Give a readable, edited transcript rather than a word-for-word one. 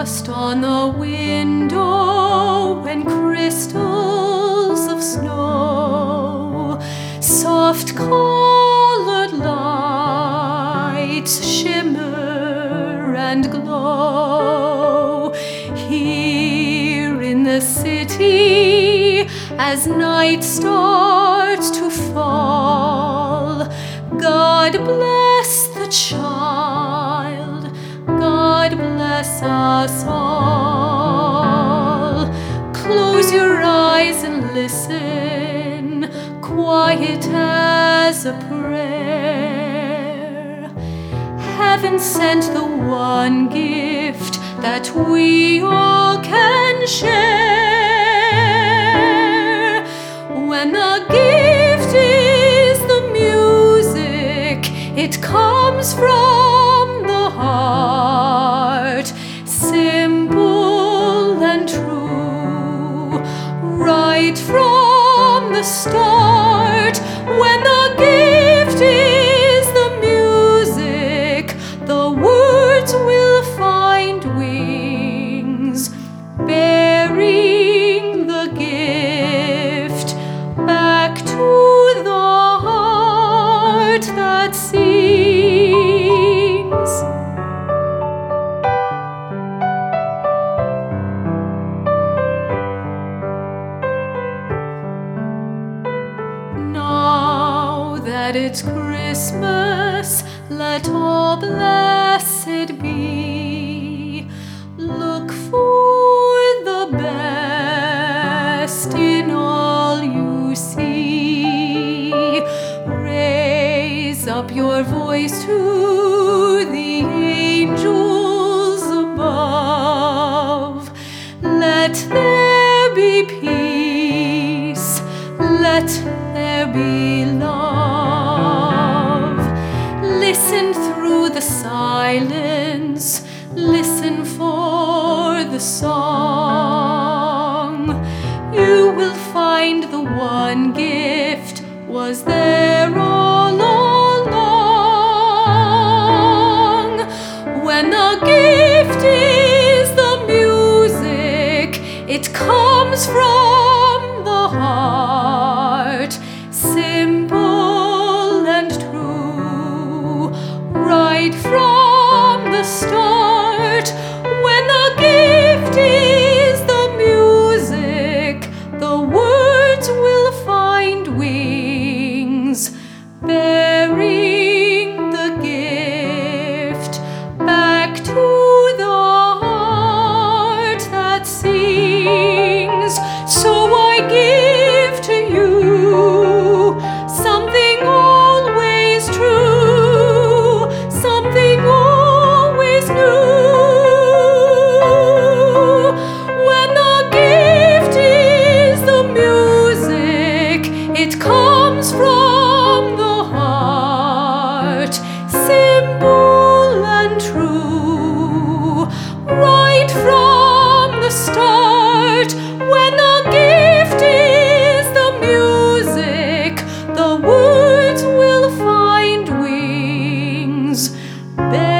dust on the window and crystals of snow, soft colored lights shimmer and glow here in the city as night starts to fall. God bless the child, God bless us all. Close your eyes and listen, quiet as a prayer. Heaven sent the one gift that we all can share. When the gift is the music, it comes from the heart, simple and true, right from the start. When the gift is the music, the words will find wings, bearing the gift back to the heart that sings. Now that it's Christmas, let all blessed be. Look for the best in all you see. Raise up your voice to the angels above. Let there be peace, let there be love. Listen through the silence, listen for the song. You will find the one gift was there all along. When the gift is the music, it comes from the heart, simple and true, right from the start. When the gift is the music, the words will find wings, bearing the gift back to the heart that sings. So I give to you something always true, something always new. When the gift is the music, it comes from the heart, simple and true, right from the start. When the gift is the music, the words will find wings.